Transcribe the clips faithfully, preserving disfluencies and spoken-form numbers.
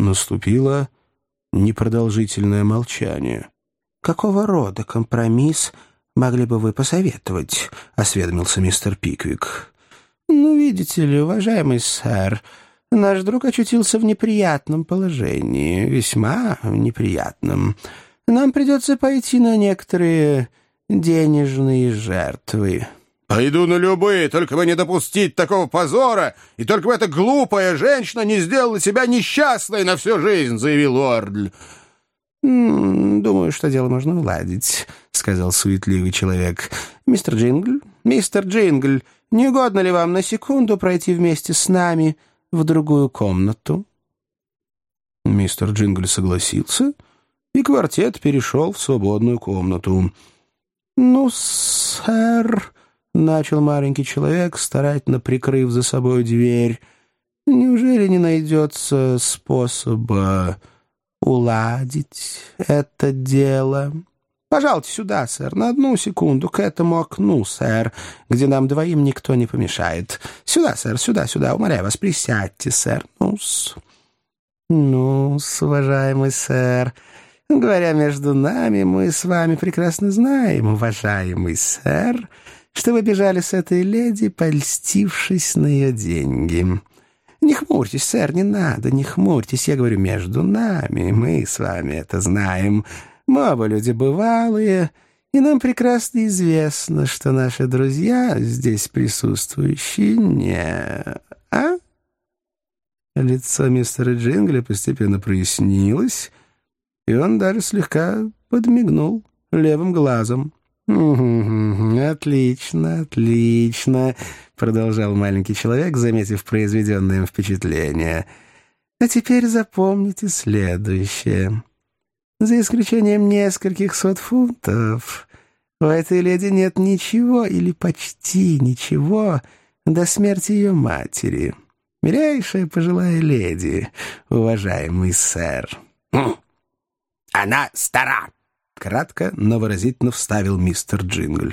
Наступило непродолжительное молчание. «Какого рода компромисс могли бы вы посоветовать?» — осведомился мистер Пиквик. «Ну, видите ли, уважаемый сэр, наш друг очутился в неприятном положении, весьма неприятном. Нам придется пойти на некоторые денежные жертвы». «Пойду на любые, только бы не допустить такого позора, и только бы эта глупая женщина не сделала себя несчастной на всю жизнь», — заявил Уордль. «Думаю, что дело можно уладить», — сказал суетливый человек. «Мистер Джингль, мистер Джингль, не угодно ли вам на секунду пройти вместе с нами в другую комнату?» Мистер Джингль согласился, и квартет перешел в свободную комнату. «Ну, сэр», — начал маленький человек, старательно прикрыв за собой дверь, «неужели не найдется способа уладить это дело? Пожалуйте сюда, сэр, на одну секунду, к этому окну, сэр, где нам двоим никто не помешает. Сюда, сэр, сюда, сюда, умоляю вас, присядьте, сэр. Ну-с, ну-с, уважаемый сэр, говоря между нами, мы с вами прекрасно знаем, уважаемый сэр, что вы бежали с этой леди, польстившись на ее деньги. Не хмурьтесь, сэр, не надо, не хмурьтесь, я говорю, между нами, мы с вами это знаем. Мы оба люди бывалые, и нам прекрасно известно, что наши друзья, здесь присутствующие, не... А?» Лицо мистера Джингля постепенно прояснилось, и он даже слегка подмигнул левым глазом. «Отлично, отлично», — продолжал маленький человек, заметив произведенное им впечатление. «А теперь запомните следующее. За исключением нескольких сот фунтов, у этой леди нет ничего или почти ничего до смерти ее матери. Милейшая пожилая леди, уважаемый сэр». «Она стара», — кратко, но выразительно вставил мистер Джингль.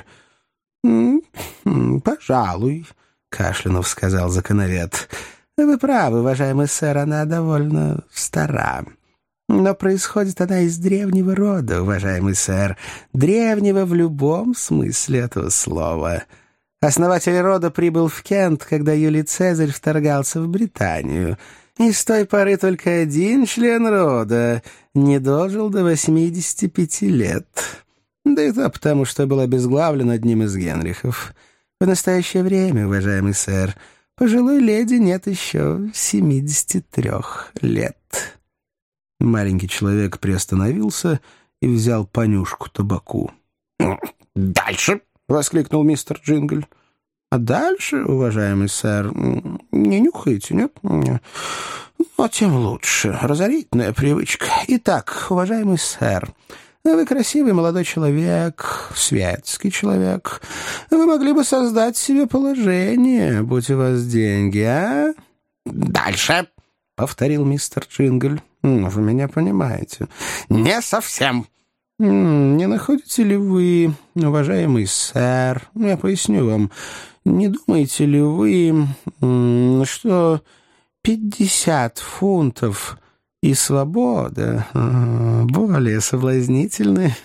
«Пожалуй», — кашлянув сказал законовед. «Вы правы, уважаемый сэр, она довольно стара. Но происходит она из древнего рода, уважаемый сэр, древнего в любом смысле этого слова. Основатель рода прибыл в Кент, когда Юлий Цезарь вторгался в Британию, и с той поры только один член рода не дожил до восьмидесяти пяти лет. Да и то потому, что был обезглавлен одним из Генрихов. В настоящее время, уважаемый сэр, пожилой леди нет еще семидесяти трех лет». Маленький человек приостановился и взял понюшку табаку. «Дальше!» — воскликнул мистер Джингль. «А дальше, уважаемый сэр, не нюхайте, нет? Но тем лучше. Разорительная привычка. Итак, уважаемый сэр, вы красивый молодой человек, светский человек. Вы могли бы создать себе положение, будь у вас деньги, а?» «Дальше!» — повторил мистер Джингль. «Ну, вы меня понимаете». «Не совсем». «Не находите ли вы, уважаемый сэр, я поясню вам, не думаете ли вы, что пятьдесят фунтов и свобода более соблазнительны,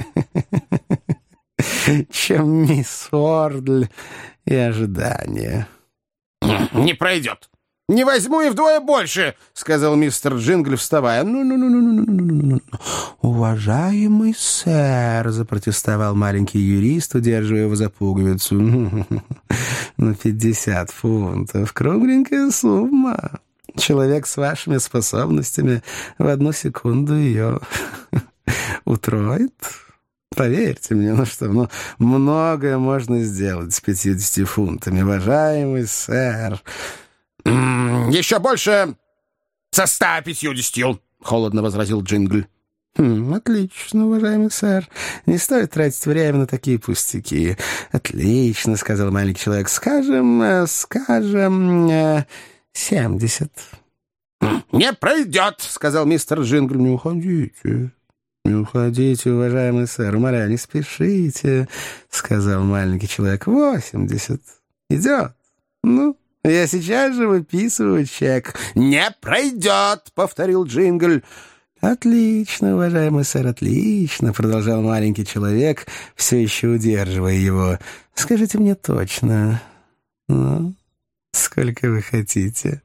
чем мисс Уордль и ожидания?» «Не пройдет. Не возьму и вдвое больше», — сказал мистер Джингль, вставая. «Ну-ну-ну-ну-ну-ну-ну-ну, уважаемый сэр», — запротестовал маленький юрист, удерживая его за пуговицу. «Ну, пятьдесят фунтов — кругленькая сумма. Человек с вашими способностями в одну секунду ее утроит. Поверьте мне, ну что, ну, многое можно сделать с пятьюдесятью фунтами, уважаемый сэр». «Еще больше со ста пятьюдесятью», — холодно возразил Джингль. Хм, «Отлично, уважаемый сэр. Не стоит тратить время на такие пустяки». «Отлично», — сказал маленький человек. «Скажем, скажем, семьдесят». «Не пройдет», — сказал мистер Джингль. «Не уходите, не уходите, уважаемый сэр. Умоляю, не спешите», — сказал маленький человек. «Восемьдесят. Идет? Ну?» Я сейчас же выписываю чек». «Не пройдет», — повторил Джингл. «Отлично, уважаемый сэр, отлично», — продолжал маленький человек, все еще удерживая его. «Скажите мне точно, ну, сколько вы хотите?»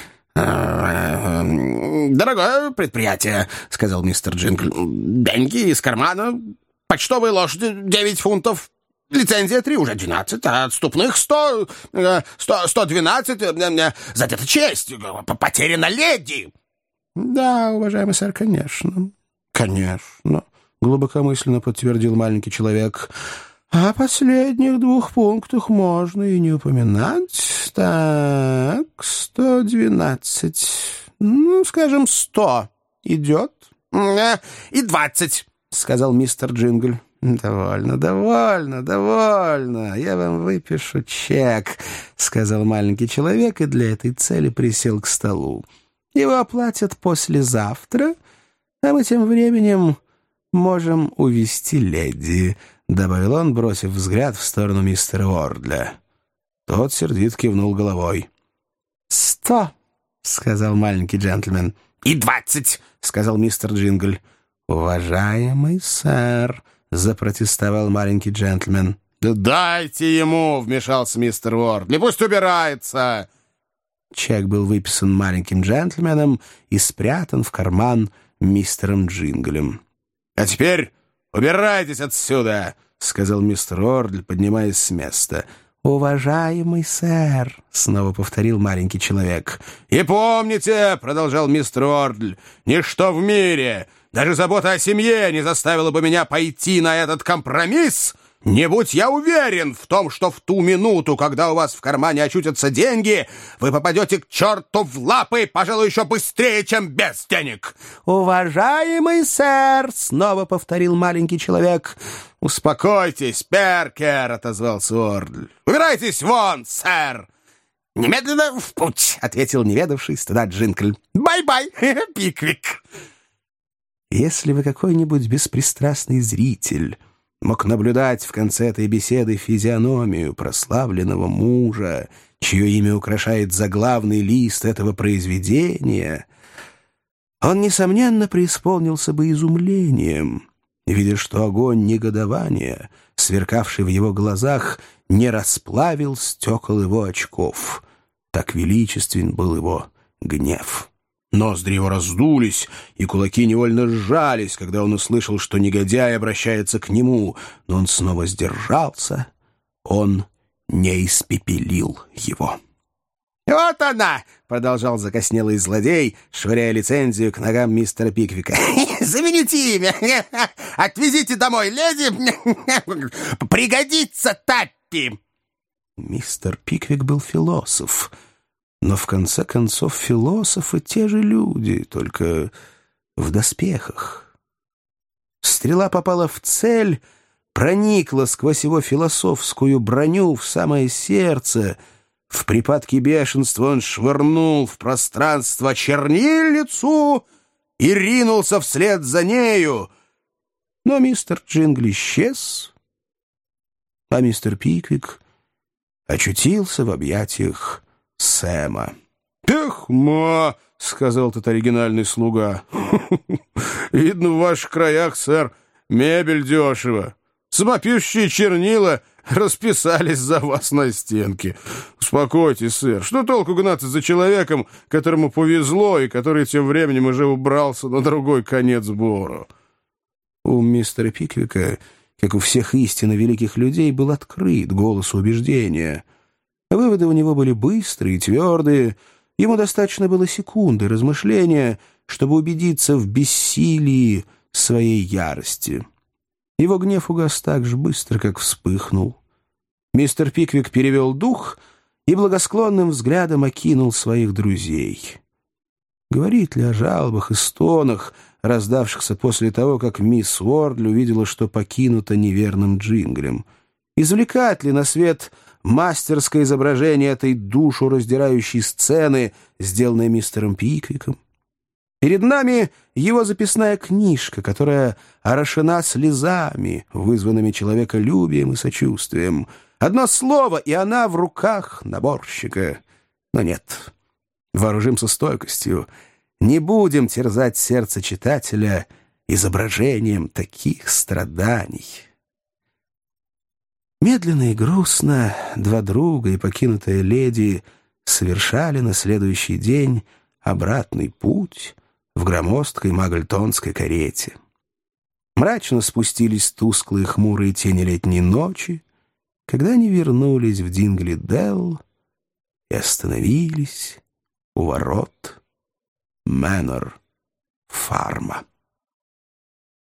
«Дорогое предприятие», — сказал мистер Джингл. «Деньги из кармана, почтовые лошади девять фунтов, лицензия три, уже двенадцать, а отступных сто, сто, сто двенадцать, за это честь, потеряна леди». «Да, уважаемый сэр, конечно, конечно», — глубокомысленно подтвердил маленький человек. «О последних двух пунктах можно и не упоминать. Так, сто двенадцать. Ну, скажем, сто. Идет?» «И двадцать», — сказал мистер Джингл. «Довольно, довольно, довольно. Я вам выпишу чек», — сказал маленький человек и для этой цели присел к столу. «Его оплатят послезавтра, а мы тем временем можем увести леди», — добавил он, бросив взгляд в сторону мистера Уордля. Тот сердито кивнул головой. «Сто», — сказал маленький джентльмен. «И двадцать», — сказал мистер Джингл. «Уважаемый сэр», — запротестовал маленький джентльмен. «Да дайте ему», — вмешался мистер Уордли, — «пусть убирается». Чек был выписан маленьким джентльменом и спрятан в карман мистером Джинглем. «А теперь убирайтесь отсюда», — сказал мистер Уордль, поднимаясь с места. «Уважаемый сэр», — снова повторил маленький человек. «И помните», — продолжал мистер Уордль, — «ничто в мире, даже забота о семье не заставила бы меня пойти на этот компромисс. Не будь я уверен в том, что в ту минуту, когда у вас в кармане очутятся деньги, вы попадете к черту в лапы, пожалуй, еще быстрее, чем без денег». «Уважаемый сэр», — снова повторил маленький человек. «Успокойтесь, Перкер», — отозвался Уордль. «Убирайтесь вон, сэр». «Немедленно в путь», — ответил неведавший стыда Джингль. «Бай-бай, Пиквик». Если вы какой-нибудь беспристрастный зритель мог наблюдать в конце этой беседы физиономию прославленного мужа, чье имя украшает заглавный лист этого произведения, он, несомненно, преисполнился бы изумлением, видя, что огонь негодования, сверкавший в его глазах, не расплавил стекол его очков. Так величествен был его гнев. Ноздри его раздулись, и кулаки невольно сжались, когда он услышал, что негодяй обращается к нему, но он снова сдержался. Он не испепелил его. «Вот она!» — продолжал закоснелый злодей, швыряя лицензию к ногам мистера Пиквика. «Замените имя! Отвезите домой леди! Пригодится Таппи!» Мистер Пиквик был философ. Но в конце концов философы те же люди, только в доспехах. Стрела попала в цель, проникла сквозь его философскую броню в самое сердце. В припадке бешенства он швырнул в пространство чернильницу и ринулся вслед за нею. Но мистер Джингл исчез, а мистер Пиквик очутился в объятиях Сэма. «Эх, ма!» — сказал тот оригинальный слуга. «Видно, в ваших краях, сэр, мебель дешево. Самопишущие чернила расписались за вас на стенке. Успокойтесь, сэр. Что толку гнаться за человеком, которому повезло, и который тем временем уже убрался на другой конец Бору?» У мистера Пиквика, как у всех истинно великих людей, был открыт голос убеждения. Выводы у него были быстрые и твердые. Ему достаточно было секунды размышления, чтобы убедиться в бессилии своей ярости. Его гнев угас так же быстро, как вспыхнул. Мистер Пиквик перевел дух и благосклонным взглядом окинул своих друзей. Говорит ли о жалобах и стонах, раздавшихся после того, как мисс Уордли увидела, что покинута неверным Джинглем? Извлекать ли на свет мастерское изображение этой душу раздирающей сцены, сделанной мистером Пиквиком? Перед нами его записная книжка, которая орошена слезами, вызванными человеколюбием и сочувствием. Одно слово, и она в руках наборщика. Но нет, вооружимся стойкостью. Не будем терзать сердце читателя изображением таких страданий. Медленно и грустно два друга и покинутая леди совершали на следующий день обратный путь в громоздкой магльтонской карете. Мрачно спустились тусклые хмурые тени летней ночи, когда они вернулись в Дингли-Делл и остановились у ворот Мэнор-фарма.